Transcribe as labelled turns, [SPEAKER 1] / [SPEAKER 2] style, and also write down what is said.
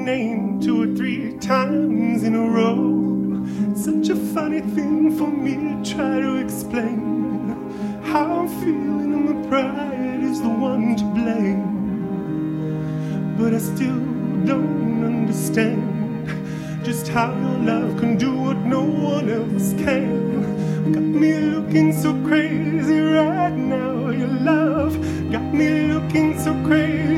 [SPEAKER 1] name 2 or 3 times in a row. Such a funny thing for me to try to explain how I'm feeling, and my pride is the one to blame. But I still don't understand just how your love can do what no one else can. Got me looking so crazy right now. Your love got me looking so crazy